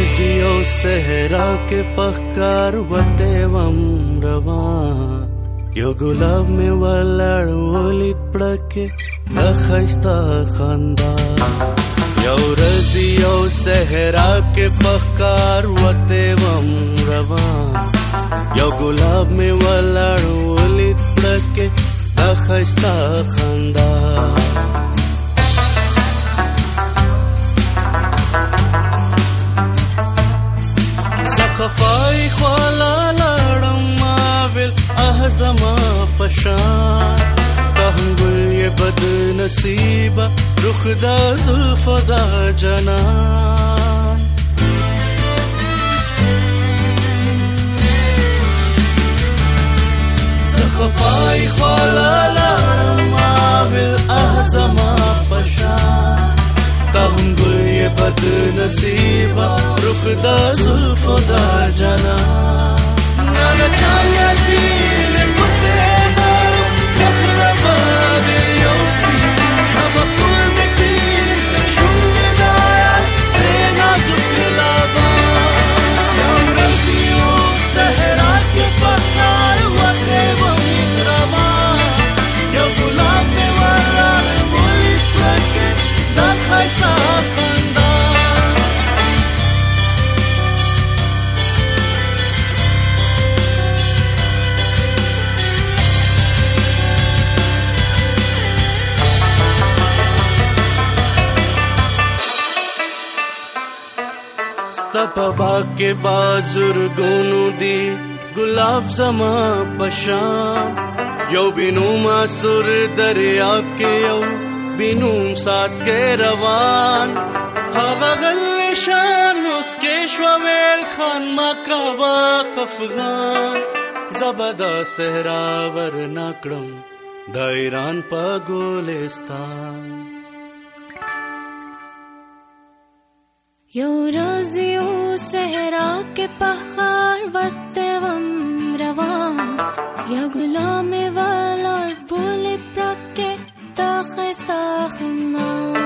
رزیو صحرا کې پکار وته وم روان یو ګلاب می ولړ ولید پړکه اخستا خندا یو رزیو صحرا کې پکار وته وم روان یو ګلاب می ولړ ولید پړکه اخستا خندا خفای خوالا لړم ماویل احزما پشان تهم گل یہ بد نصیبہ رخ دا زلف دا جنان خفای خوالا لړم ماویل احزما پشان تهم گل یہ بد نصیبہ رخ دا زلف دا جنان نانا چایا دل کتے دارو مخربا دیوسی اب کل دکھیس شنگ دایا سینا زکلابا یوم رزیو صحرا کے پکار وقتے ومرما یو گلاب میں والا مولی پلکے دا خیسا تپا باغ کے بازرگونو دی گلاب زما پشان یو بینوم سر دریاب کے یو بینوم ساس کے روان هوا غل شان اس کے شویل خان مکابا افغان زبدا صحرا ورنا کړم د ایران په ګلستان یو رازیو صحرا کے پہاڑ وتے وم روان یا غلام والا بولے پرکے تا خستا خنا